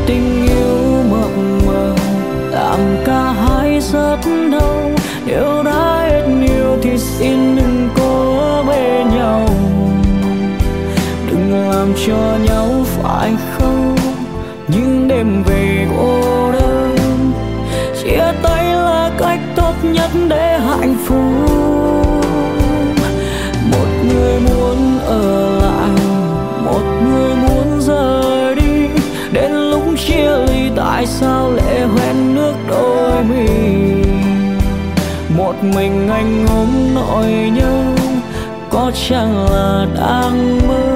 tình yêu mộng mơ tạm cả hai rất đau. Nếu đã hết nhiều thì xin đừng cố bên nhau, đừng làm cho nhau phải không những đêm về cô đơn. Chia tay là cách tốt nhất để hạnh phúc. Một người muốn ở lại, một người muốn rời đi. Đến lúc chia ly tại sao lệ hoen nước đôi mi. Một mình anh ôm nỗi nhớ, có chăng là đang mơ.